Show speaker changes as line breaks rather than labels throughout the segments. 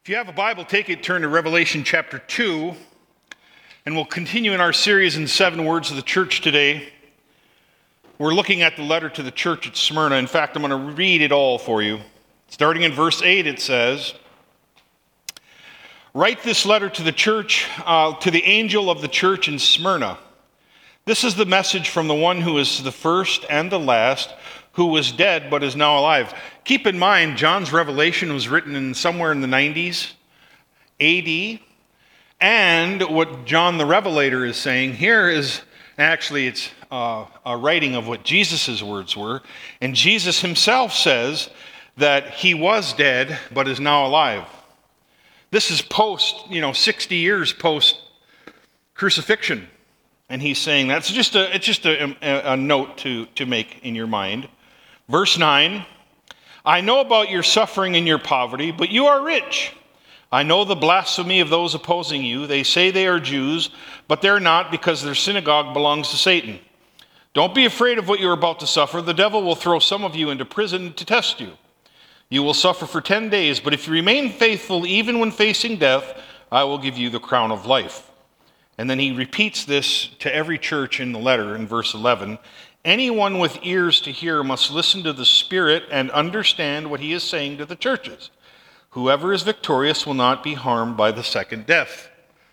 If you have a Bible, take it, turn to Revelation chapter 2, and we'll continue in our series in 7 words of the church today. We're looking at the letter to the church at Smyrna. In fact, I'm going to read it all for you. Starting in verse 8, it says, "Write this letter to the church, to the angel of the church in Smyrna. This is the message from the one who is the first and the last, who was dead but is now alive." Keep in mind, John's Revelation was written in somewhere in the 90s AD. And what John the Revelator is saying here is, actually it's a writing of what Jesus' words were. And Jesus himself says that he was dead but is now alive. This is 60 years post crucifixion. And he's saying that's just a note to make in your mind. Verse 9, "I know about your suffering and your poverty, but you are rich. I know the blasphemy of those opposing you. They say they are Jews, but they're not, because their synagogue belongs to Satan. Don't be afraid of what you're about to suffer. The devil will throw some of you into prison to test you. You will suffer for 10 days, but if you remain faithful even when facing death, I will give you the crown of life." And then he repeats this to every church in the letter in verse 11. "Anyone with ears to hear must listen to the Spirit and understand what he is saying to the churches. Whoever is victorious will not be harmed by the second death."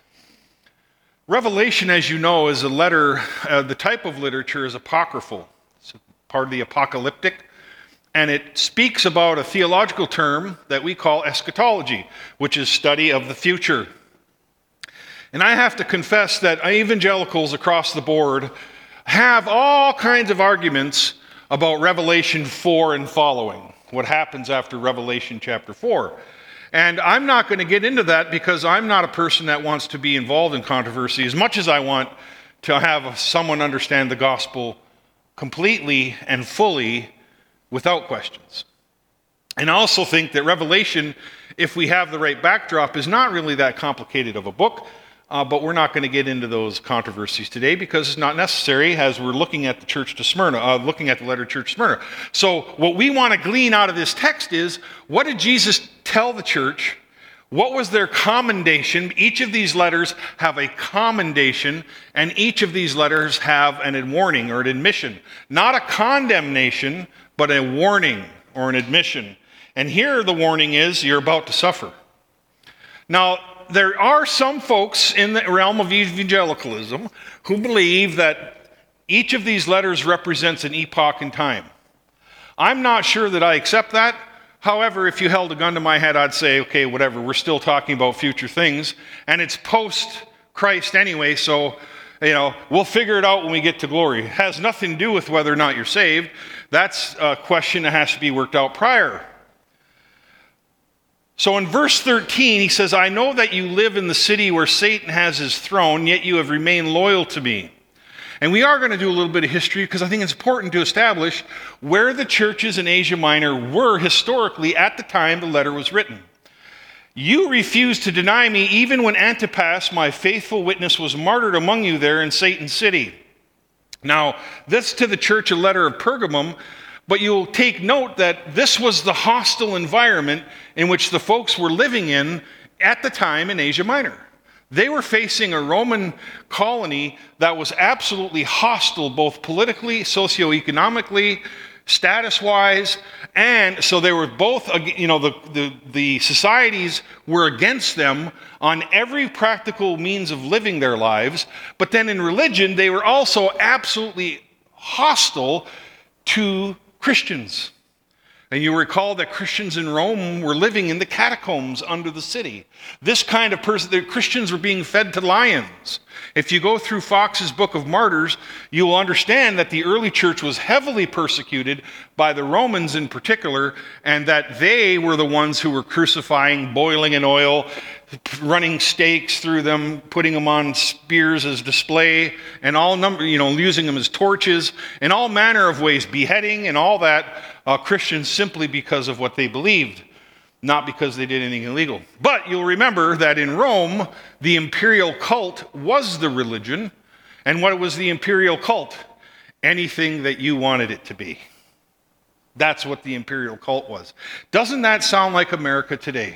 Revelation, as you know, is a letter, the type of literature is apocryphal. It's part of the apocalyptic. And it speaks about a theological term that we call eschatology, which is study of the future. And I have to confess that evangelicals across the board have all kinds of arguments about Revelation 4 and following, what happens after Revelation chapter 4. And I'm not going to get into that because I'm not a person that wants to be involved in controversy as much as I want to have someone understand the gospel completely and fully without questions. And I also think that Revelation, if we have the right backdrop, is not really that complicated of a book. But we're not going to get into those controversies today because it's not necessary as we're looking at the church to Smyrna, looking at the letter to church Smyrna. So what we want to glean out of this text is, what did Jesus tell the church? What was their commendation? Each of these letters have a commendation, and each of these letters have an warning or an admission. Not a condemnation, but a warning or an admission. And here the warning is, you're about to suffer. Now, there are some folks in the realm of evangelicalism who believe that each of these letters represents an epoch in time. I'm not sure that I accept that. However, if you held a gun to my head, I'd say, okay, whatever, we're still talking about future things, and it's post-Christ anyway, so, we'll figure it out when we get to glory. It has nothing to do with whether or not you're saved. That's a question that has to be worked out prior. So in verse 13, he says, "I know that you live in the city where Satan has his throne, yet you have remained loyal to me." And we are going to do a little bit of history because I think it's important to establish where the churches in Asia Minor were historically at the time the letter was written. "You refused to deny me even when Antipas, my faithful witness, was martyred among you there in Satan's city." Now, this to the church, a letter of Pergamum. But you'll take note that this was the hostile environment in which the folks were living in at the time in Asia Minor. They were facing a Roman colony that was absolutely hostile, both politically, socioeconomically, status-wise, and so they were both, the societies were against them on every practical means of living their lives. But then in religion, they were also absolutely hostile to Christians. And you recall that Christians in Rome were living in the catacombs under the city. This kind of person, the Christians were being fed to lions. If you go through Fox's Book of Martyrs, you will understand that the early church was heavily persecuted by the Romans in particular, and that they were the ones who were crucifying, boiling in oil, running stakes through them, putting them on spears as display, and using them as torches, in all manner of ways, beheading and all that, Christians simply because of what they believed, not because they did anything illegal. But you'll remember that in Rome, the imperial cult was the religion. And what was the imperial cult? Anything that you wanted it to be. That's what the imperial cult was. Doesn't that sound like America today?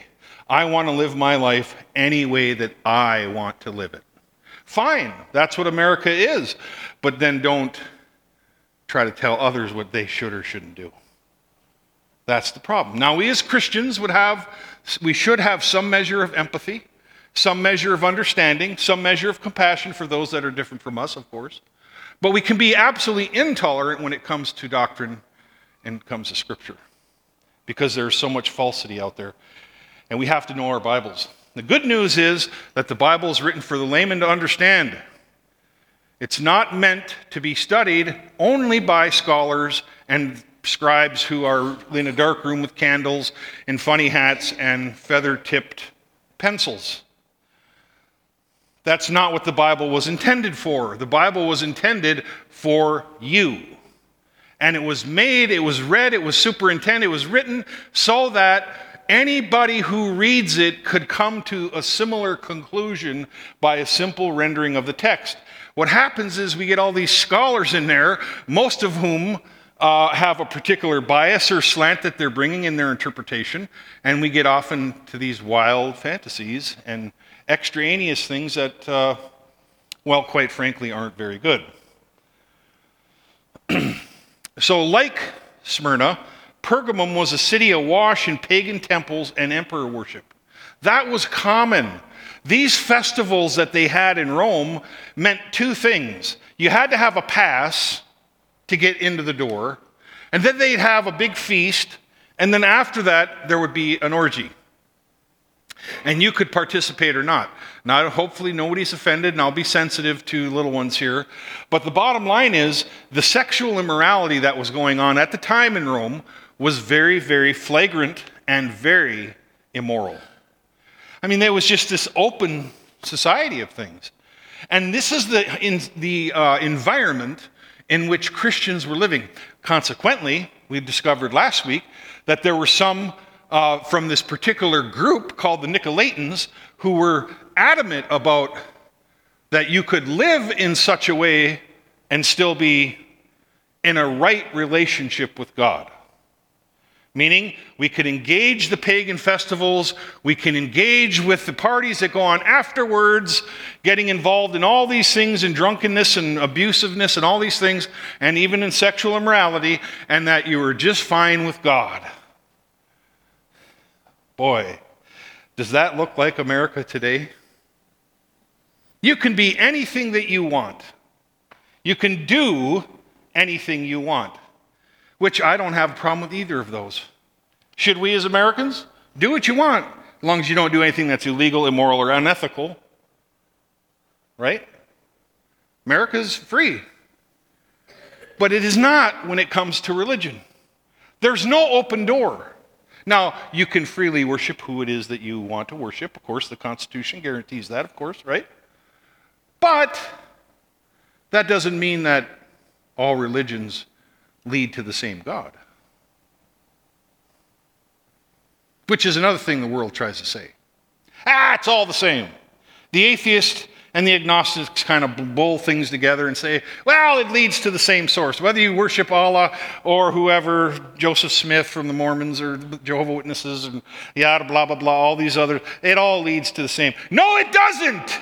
I want to live my life any way that I want to live it. Fine, that's what America is. But then don't try to tell others what they should or shouldn't do. That's the problem. Now, we as Christians we should have some measure of empathy, some measure of understanding, some measure of compassion for those that are different from us, of course. But we can be absolutely intolerant when it comes to doctrine and comes to Scripture, because there's so much falsity out there. And we have to know our Bibles. The good news is that the Bible is written for the layman to understand. It's not meant to be studied only by scholars and scribes who are in a dark room with candles and funny hats and feather-tipped pencils. That's not what the Bible was intended for. The Bible was intended for you. And it was made, it was read, it was superintended, it was written so that anybody who reads it could come to a similar conclusion by a simple rendering of the text. What happens is we get all these scholars in there, most of whom have a particular bias or slant that they're bringing in their interpretation, and we get often to these wild fantasies and extraneous things that, well, quite frankly, aren't very good. So like Smyrna, Pergamum was a city awash in pagan temples and emperor worship. That was common. These festivals that they had in Rome meant two things. You had to have a pass to get into the door, and then they'd have a big feast, and then after that, there would be an orgy. And you could participate or not. Now, hopefully nobody's offended, and I'll be sensitive to little ones here. But the bottom line is, the sexual immorality that was going on at the time in Rome was very, very flagrant and very immoral. I mean, there was just this open society of things. And this is the environment in which Christians were living. Consequently, we discovered last week that there were some from this particular group called the Nicolaitans who were adamant about that you could live in such a way and still be in a right relationship with God. Meaning, we could engage the pagan festivals, we can engage with the parties that go on afterwards, getting involved in all these things, in drunkenness and abusiveness and all these things, and even in sexual immorality, and that you were just fine with God. Boy, does that look like America today? You can be anything that you want. You can do anything you want, which I don't have a problem with either of those. Should we as Americans? Do what you want, as long as you don't do anything that's illegal, immoral, or unethical. Right? America's free. But it is not when it comes to religion. There's no open door. Now, you can freely worship who it is that you want to worship. Of course, the Constitution guarantees that, of course, right? But that doesn't mean that all religions lead to the same God. Which is another thing the world tries to say. It's all the same. The atheist and the agnostics kind of bull things together and say, well, it leads to the same source. Whether you worship Allah or whoever, Joseph Smith from the Mormons or Jehovah's Witnesses and yada, blah, blah, blah, all these other, it all leads to the same. No, it doesn't.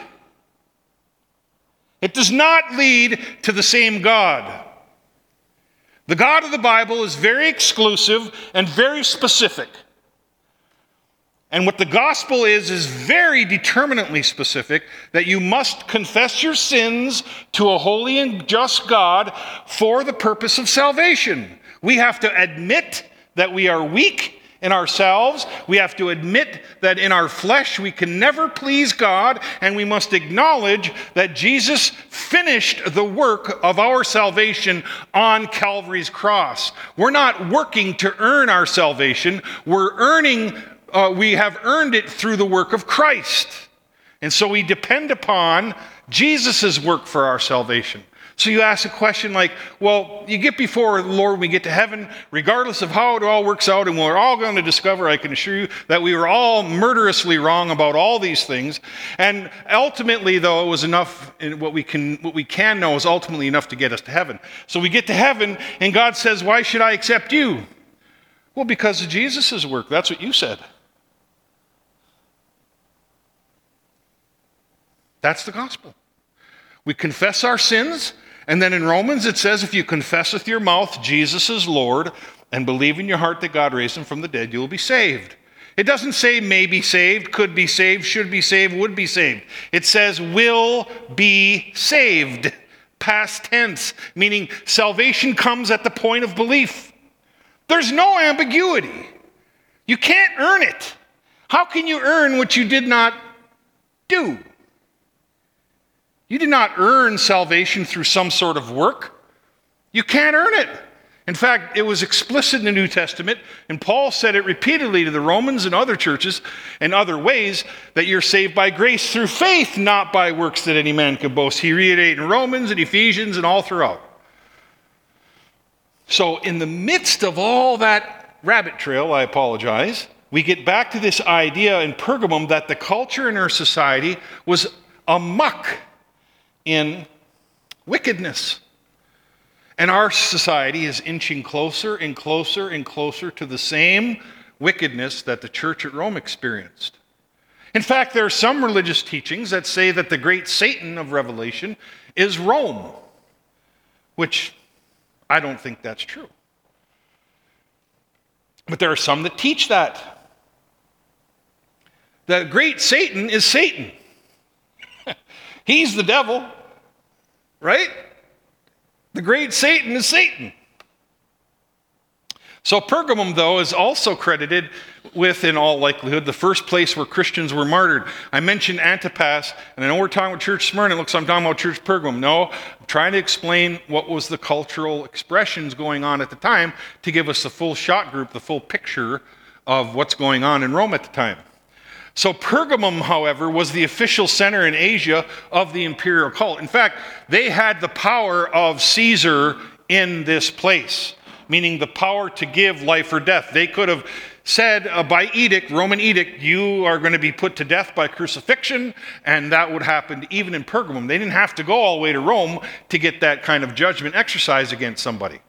It does not lead to the same God. The God of the Bible is very exclusive and very specific. And what the gospel is very determinately specific, that you must confess your sins to a holy and just God for the purpose of salvation. We have to admit that we are weak in ourselves. We have to admit that in our flesh we can never please God, and we must acknowledge that Jesus finished the work of our salvation on Calvary's cross. We're not working to earn our salvation. We have earned it through the work of Christ. And so we depend upon Jesus' work for our salvation. So you ask a question like, well, you get before the Lord when we get to heaven, regardless of how it all works out, and we're all going to discover, I can assure you, that we were all murderously wrong about all these things. And ultimately, though, it was enough, what we can know is ultimately enough to get us to heaven. So we get to heaven, and God says, why should I accept you? Well, because of Jesus' work. That's what you said. That's the gospel. We confess our sins, and then in Romans it says, if you confess with your mouth Jesus is Lord and believe in your heart that God raised him from the dead, you will be saved. It doesn't say may be saved, could be saved, should be saved, would be saved. It says will be saved. Past tense, meaning salvation comes at the point of belief. There's no ambiguity. You can't earn it. How can you earn what you did not do? You did not earn salvation through some sort of work. You can't earn it. In fact, it was explicit in the New Testament, and Paul said it repeatedly to the Romans and other churches in other ways, that you're saved by grace through faith, not by works that any man could boast. He reiterated in Romans and Ephesians and all throughout. So in the midst of all that rabbit trail, I apologize, we get back to this idea in Pergamum that the culture in our society was amuck in wickedness. And our society is inching closer and closer and closer to the same wickedness that the church at Rome experienced. In fact, there are some religious teachings that say that the great Satan of Revelation is Rome, which I don't think that's true. But there are some that teach that. The great Satan is Satan. He's the devil, right? The great Satan is Satan. So Pergamum, though, is also credited with, in all likelihood, the first place where Christians were martyred. I mentioned Antipas, and I know we're talking about Church Smyrna. It looks like I'm talking about Church Pergamum. No, I'm trying to explain what was the cultural expressions going on at the time to give us the full shot group, the full picture of what's going on in Rome at the time. So Pergamum, however, was the official center in Asia of the imperial cult. In fact, they had the power of Caesar in this place, meaning the power to give life or death. They could have said by edict, Roman edict, you are going to be put to death by crucifixion, and that would happen even in Pergamum. They didn't have to go all the way to Rome to get that kind of judgment exercised against somebody.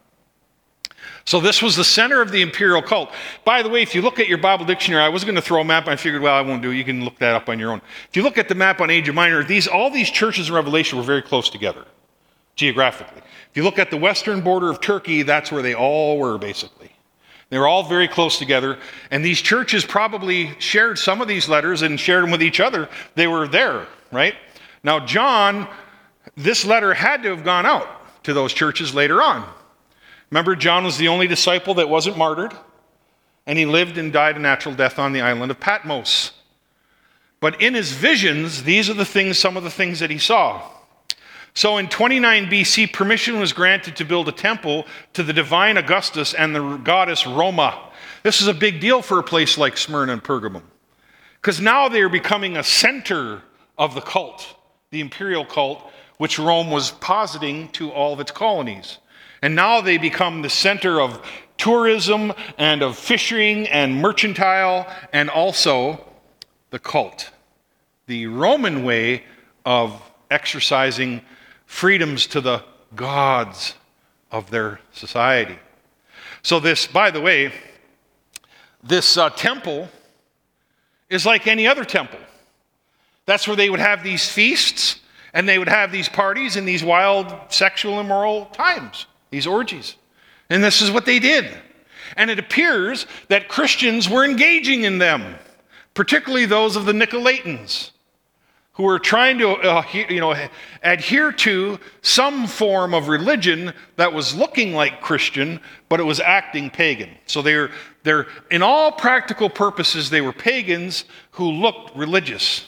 So this was the center of the imperial cult. By the way, if you look at your Bible dictionary, I was going to throw a map, and I figured, well, I won't do it. You can look that up on your own. If you look at the map on Asia Minor, all these churches in Revelation were very close together, geographically. If you look at the western border of Turkey, that's where they all were, basically. They were all very close together, and these churches probably shared some of these letters and shared them with each other. They were there, right? Now, John, this letter had to have gone out to those churches later on. Remember, John was the only disciple that wasn't martyred, and he lived and died a natural death on the island of Patmos. But in his visions, these are some of the things that he saw. So in 29 BC, permission was granted to build a temple to the divine Augustus and the goddess Roma. This is a big deal for a place like Smyrna and Pergamum, because now they are becoming a center of the cult, the imperial cult, which Rome was positing to all of its colonies. And now they become the center of tourism and of fishing and mercantile and also the cult. The Roman way of exercising freedoms to the gods of their society. So this, by the way, this temple is like any other temple. That's where they would have these feasts and they would have these parties and these wild sexual immoral times. These orgies. And this is what they did. And it appears that Christians were engaging in them, particularly those of the Nicolaitans, who were trying to adhere to some form of religion that was looking like Christian, but it was acting pagan. So they're in all practical purposes, they were pagans who looked religious.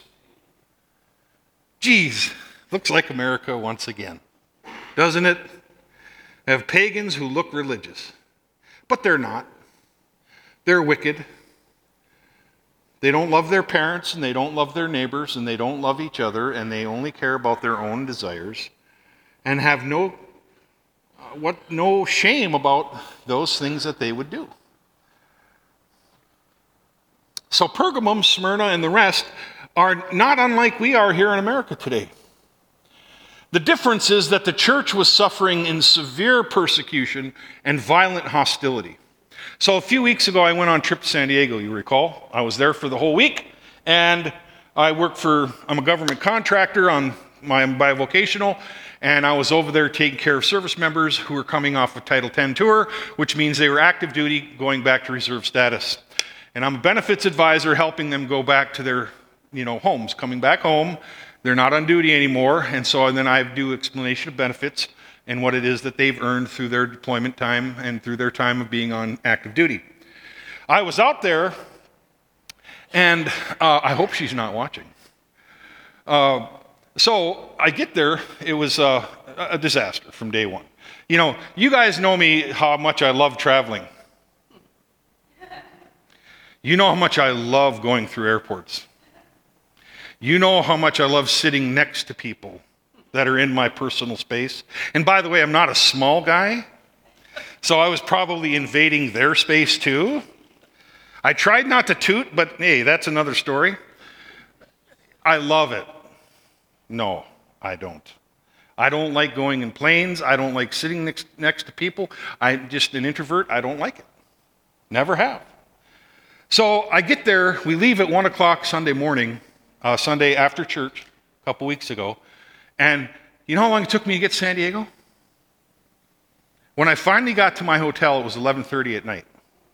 Geez, looks like America once again, doesn't it? Have pagans who look religious, but they're not. They're wicked. They don't love their parents, and they don't love their neighbors, and they don't love each other, and they only care about their own desires, and have no shame about those things that they would do. So Pergamum, Smyrna, and the rest are not unlike we are here in America today. The difference is that the church was suffering in severe persecution and violent hostility. So a few weeks ago, I went on a trip to San Diego, you recall. I was there for the whole week, and I'm a government contractor on my bivocational, and I was over there taking care of service members who were coming off a Title X tour, which means they were active duty going back to reserve status. And I'm a benefits advisor helping them go back to their homes, coming back home. They're not on duty anymore, and then I do explanation of benefits and what it is that they've earned through their deployment time and through their time of being on active duty. I was out there, and I hope she's not watching. So I get there, it was a disaster from day one. You guys know me, how much I love traveling. You know how much I love going through airports. You know how much I love sitting next to people that are in my personal space. And by the way, I'm not a small guy, so I was probably invading their space too. I tried not to toot, but hey, that's another story. I love it. No, I don't. I don't like going in planes. I don't like sitting next to people. I'm just an introvert. I don't like it. Never have. So I get there. We leave at 1 o'clock Sunday morning, Sunday after church, a couple weeks ago. And you know how long it took me to get to San Diego? When I finally got to my hotel, it was 11:30 at night.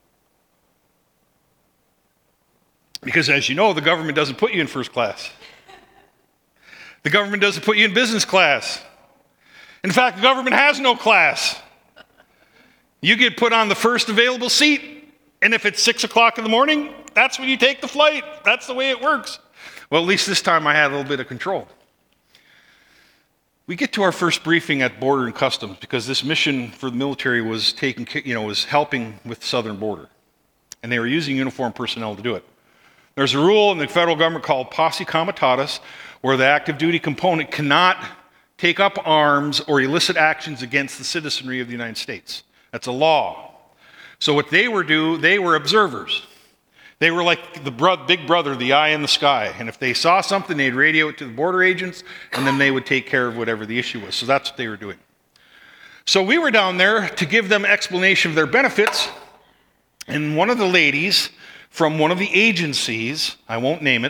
Because as you know, the government doesn't put you in first class. The government doesn't put you in business class. In fact, the government has no class. You get put on the first available seat, and if it's 6 o'clock in the morning, that's when you take the flight. That's the way it works. Well, at least this time I had a little bit of control. We get to our first briefing at Border and Customs because this mission for the military was was helping with the southern border, and they were using uniformed personnel to do it. There's a rule in the federal government called posse comitatus, where the active duty component cannot take up arms or elicit actions against the citizenry of the United States. That's a law. So what they were observers. They were like the big brother, the eye in the sky. And if they saw something, they'd radio it to the border agents, and then they would take care of whatever the issue was. So that's what they were doing. So we were down there to give them explanation of their benefits, and one of the ladies from one of the agencies, I won't name it,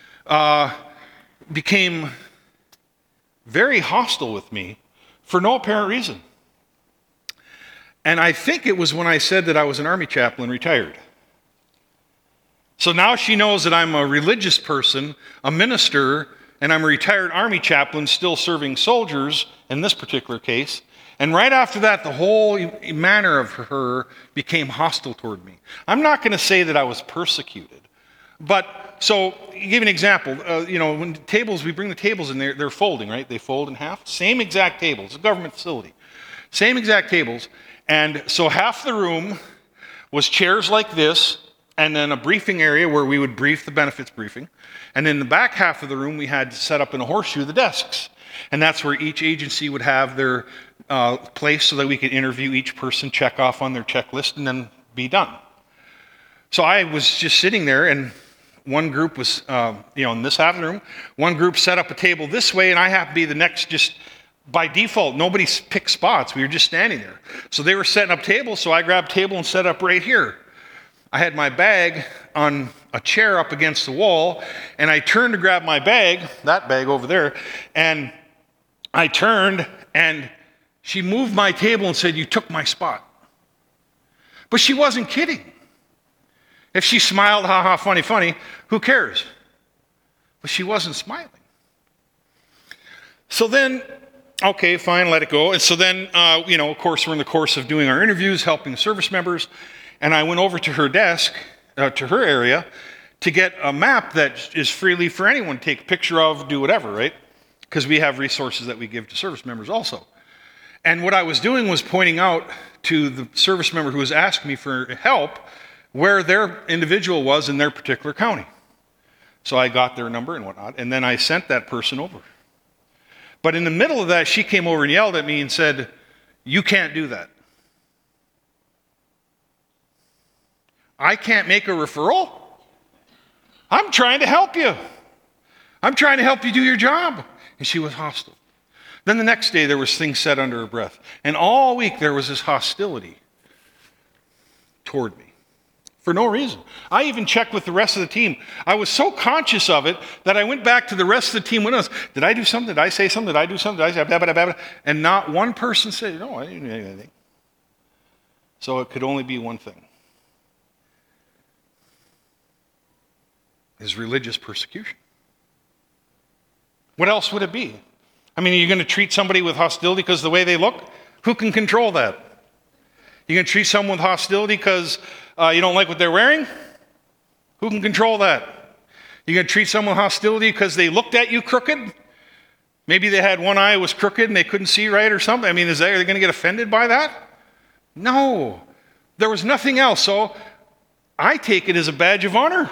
became very hostile with me for no apparent reason. And I think it was when I said that I was an Army chaplain retired. So now she knows that I'm a religious person, a minister, and I'm a retired Army chaplain still serving soldiers in this particular case. And right after that, the whole manner of her became hostile toward me. I'm not going to say that I was persecuted. But, so, give you an example. When we bring the tables in there, they're folding, right? They fold in half. Same exact tables, a government facility. Same exact tables. And so half the room was chairs like this, and then a briefing area where we would brief the benefits briefing. And in the back half of the room, we had set up in a horseshoe the desks. And that's where each agency would have their place so that we could interview each person, check off on their checklist, and then be done. So I was just sitting there, and one group was, in this half of the room, one group set up a table this way, and I happened to be the next, just by default. Nobody picked spots. We were just standing there. So they were setting up tables, so I grabbed a table and set up right here. I had my bag on a chair up against the wall, and I turned to grab my bag, that bag over there, and I turned, and she moved my table and said, "You took my spot." But she wasn't kidding. If she smiled, ha ha, funny, funny, who cares? But she wasn't smiling. So then, okay, fine, let it go. And so then, of course, we're in the course of doing our interviews, helping service members, and I went over to her desk, to her area, to get a map that is freely for anyone to take a picture of, do whatever, right? Because we have resources that we give to service members also. And what I was doing was pointing out to the service member who was asking me for help where their individual was in their particular county. So I got their number and whatnot, and then I sent that person over. But in the middle of that, she came over and yelled at me and said, "You can't do that. I can't make a referral. I'm trying to help you. I'm trying to help you do your job." And she was hostile. Then the next day, there was things said under her breath. And all week, there was this hostility toward me for no reason. I even checked with the rest of the team. I was so conscious of it that I went back to the rest of the team. Did I do something? Did I say something? Did I do something? Did I say blah, blah, blah, blah? And not one person said, no, I didn't do anything. So it could only be one thing. Is religious persecution. What else would it be? I mean, are you going to treat somebody with hostility because of the way they look? Who can control that? You're going to treat someone with hostility because you don't like what they're wearing? Who can control that? You're going to treat someone with hostility because they looked at you crooked? Maybe they had one eye was crooked and they couldn't see right or something. I mean, are they going to get offended by that? No. There was nothing else. So I take it as a badge of honor.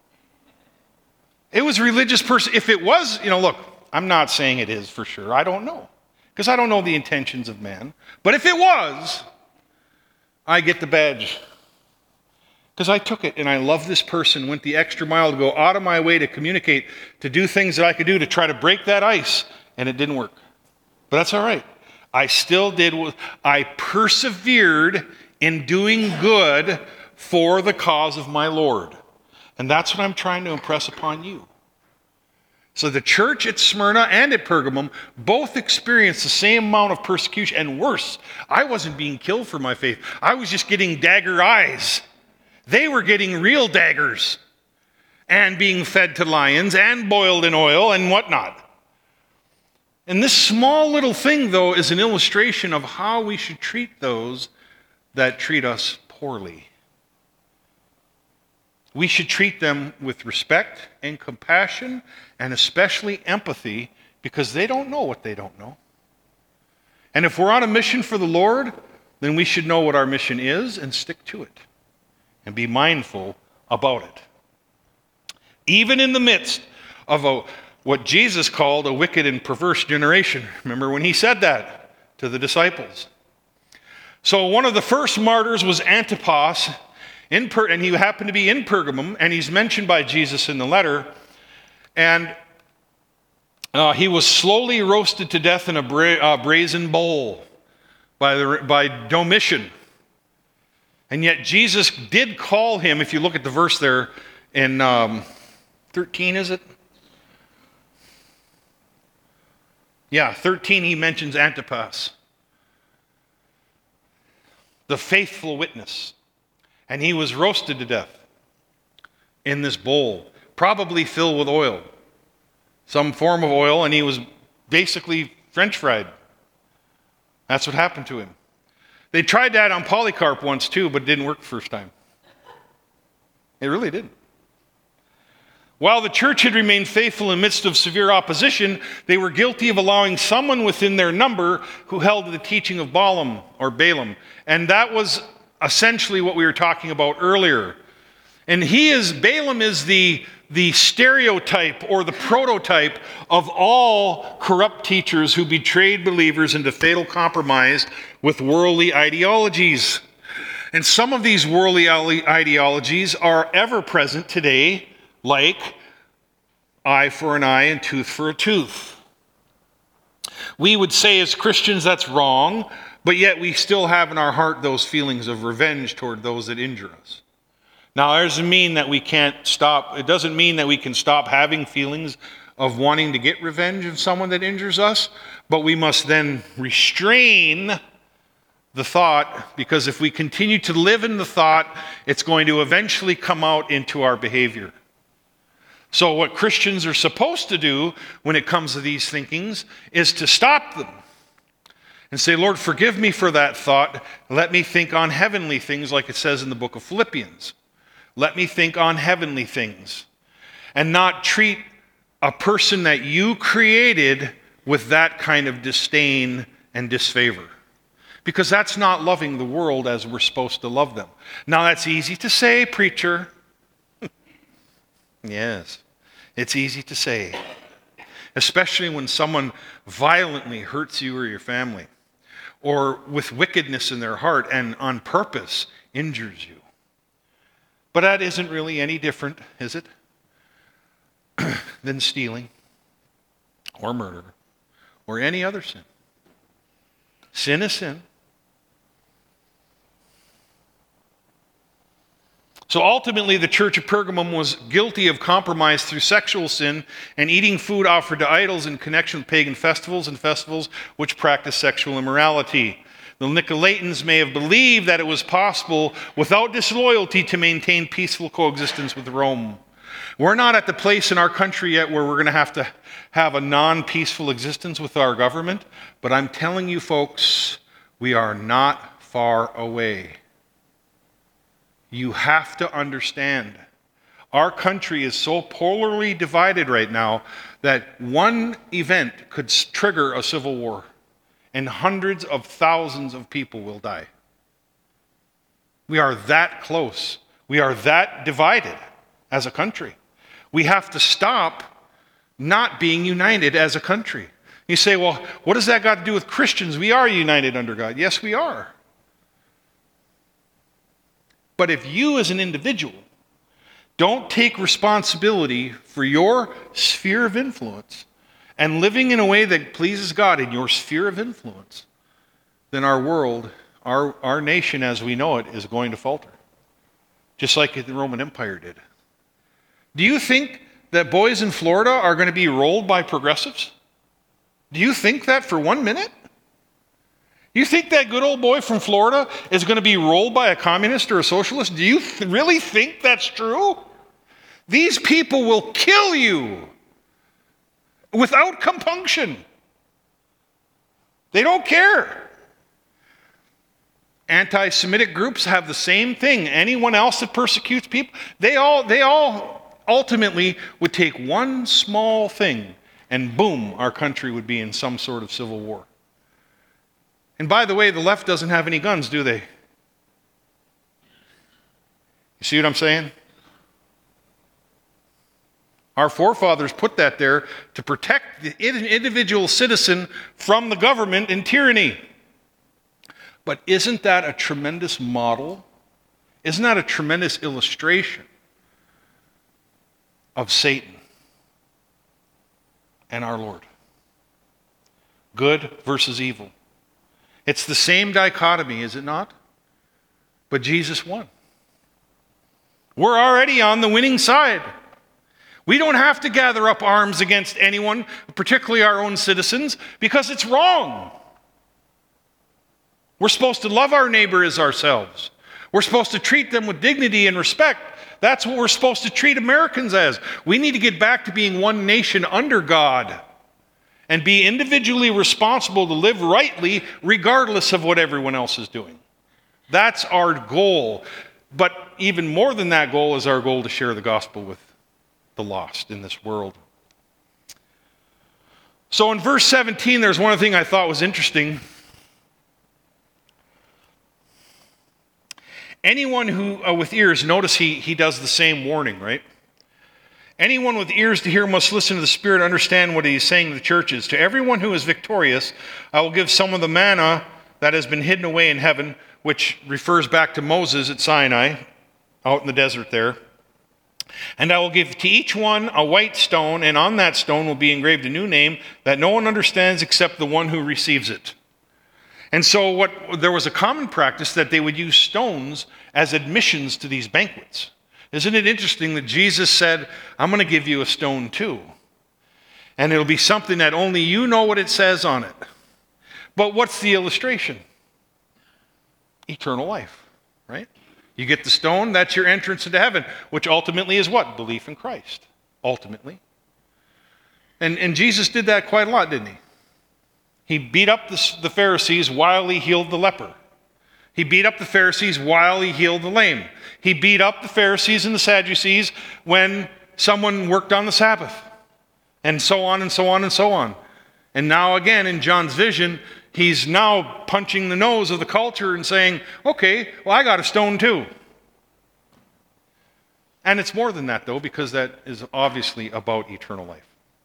It was religious person. If it was, look, I'm not saying it is for sure. I don't know. Because I don't know the intentions of man. But if it was, I get the badge. Because I took it and I love this person, went the extra mile to go out of my way to communicate, to do things that I could do to try to break that ice, and it didn't work. But that's all right. I still did. I persevered in doing good for the cause of my Lord. And that's what I'm trying to impress upon you. So the church at Smyrna and at Pergamum both experienced the same amount of persecution, and worse. I wasn't being killed for my faith. I was just getting dagger eyes. They were getting real daggers and being fed to lions and boiled in oil and whatnot. And this small little thing, though, is an illustration of how we should treat those that treat us poorly. We should treat them with respect and compassion and especially empathy because they don't know what they don't know. And if we're on a mission for the Lord, then we should know what our mission is and stick to it and be mindful about it. Even in the midst of what Jesus called a wicked and perverse generation. Remember when he said that to the disciples? So one of the first martyrs was Antipas, and he happened to be in Pergamum, and he's mentioned by Jesus in the letter. And he was slowly roasted to death in a brazen bowl by Domitian. And yet Jesus did call him, if you look at the verse there in 13, is it? Yeah, 13 he mentions Antipas, the faithful witness. And he was roasted to death in this bowl, probably filled with oil, some form of oil, and he was basically French fried. That's what happened to him. They tried that on Polycarp once too, but it didn't work the first time. It really didn't. While the church had remained faithful in the midst of severe opposition, they were guilty of allowing someone within their number who held the teaching of Balaam. And that was essentially what we were talking about earlier. And Balaam is the stereotype or the prototype of all corrupt teachers who betrayed believers into fatal compromise with worldly ideologies. And some of these worldly ideologies are ever present today, like eye for an eye and tooth for a tooth. We would say as Christians that's wrong, but yet we still have in our heart those feelings of revenge toward those that injure us. Now, that doesn't mean that we can't stop. It doesn't mean that we can stop having feelings of wanting to get revenge of someone that injures us, but we must then restrain the thought, because if we continue to live in the thought, it's going to eventually come out into our behavior. So what Christians are supposed to do when it comes to these thinkings is to stop them and say, Lord, forgive me for that thought. Let me think on heavenly things, like it says in the book of Philippians. Let me think on heavenly things and not treat a person that you created with that kind of disdain and disfavor. Because that's not loving the world as we're supposed to love them. Now, that's easy to say, preacher. Yes, it's easy to say. Especially when someone violently hurts you or your family, or with wickedness in their heart and on purpose injures you. But that isn't really any different, is it, than stealing or murder or any other sin. Sin is sin. So ultimately, the church of Pergamum was guilty of compromise through sexual sin and eating food offered to idols in connection with pagan festivals and festivals which practice sexual immorality. The Nicolaitans may have believed that it was possible without disloyalty to maintain peaceful coexistence with Rome. We're not at the place in our country yet where we're going to have a non-peaceful existence with our government, but I'm telling you folks, we are not far away. You have to understand, our country is so polarly divided right now that one event could trigger a civil war, and hundreds of thousands of people will die. We are that close. We are that divided as a country. We have to stop not being united as a country. You say, well, what does that got to do with Christians? We are united under God. Yes, we are. But if you as an individual don't take responsibility for your sphere of influence and living in a way that pleases God in your sphere of influence, then our world, our nation as we know it, is going to falter. Just like the Roman Empire did. Do you think that boys in Florida are going to be rolled by progressives? Do you think that for 1 minute? You think that good old boy from Florida is going to be rolled by a communist or a socialist? Do you really think that's true? These people will kill you without compunction. They don't care. Anti-Semitic groups have the same thing. Anyone else that persecutes people, they all ultimately would take one small thing and boom, our country would be in some sort of civil war. And by the way, the left doesn't have any guns, do they? You see what I'm saying? Our forefathers put that there to protect the individual citizen from the government and tyranny. But isn't that a tremendous model? Isn't that a tremendous illustration of Satan and our Lord? Good versus evil. It's the same dichotomy, is it not? But Jesus won. We're already on the winning side. We don't have to gather up arms against anyone, particularly our own citizens, because it's wrong. We're supposed to love our neighbor as ourselves. We're supposed to treat them with dignity and respect. That's what we're supposed to treat Americans as. We need to get back to being one nation under God and be individually responsible to live rightly regardless of what everyone else is doing. That's our goal. But even more than that goal is our goal to share the gospel with the lost in this world. So in verse 17, there's one thing I thought was interesting. Anyone who with ears, notice he does the same warning, right? Anyone with ears to hear must listen to the Spirit and understand what he's saying to the churches. To everyone who is victorious, I will give some of the manna that has been hidden away in heaven, which refers back to Moses at Sinai, out in the desert there. And I will give to each one a white stone, and on that stone will be engraved a new name that no one understands except the one who receives it. And so there was a common practice that they would use stones as admissions to these banquets. Isn't it interesting that Jesus said, I'm going to give you a stone too. And it'll be something that only you know what it says on it. But what's the illustration? Eternal life, right? You get the stone, that's your entrance into heaven, which ultimately is what? Belief in Christ, ultimately. And Jesus did that quite a lot, didn't he? He beat up the Pharisees while he healed the leper. He beat up the Pharisees while he healed the lame. He beat up the Pharisees and the Sadducees when someone worked on the Sabbath. And so on and so on and so on. And now again, in John's vision, he's now punching the nose of the culture and saying, okay, well, I got a stone too. And it's more than that, though, because that is obviously about eternal life.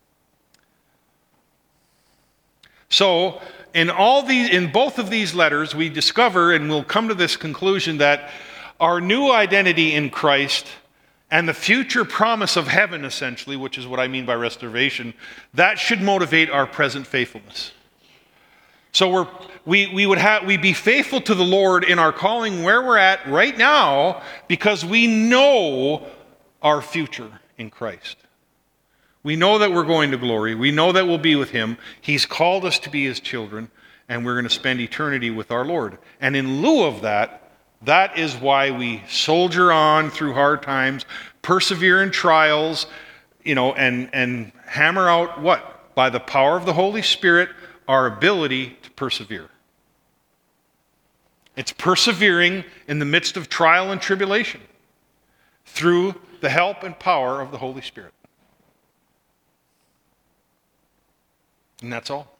So, in both of these letters, we discover, and we'll come to this conclusion, that our new identity in Christ and the future promise of heaven, essentially, which is what I mean by restoration, that should motivate our present faithfulness. So we'd be faithful to the Lord in our calling where we're at right now because we know our future in Christ. We know that we're going to glory. We know that we'll be with Him. He's called us to be His children, and we're going to spend eternity with our Lord. And in lieu of that, that is why we soldier on through hard times, persevere in trials, and hammer out what? By the power of the Holy Spirit, our ability to persevere. It's persevering in the midst of trial and tribulation through the help and power of the Holy Spirit. And that's all.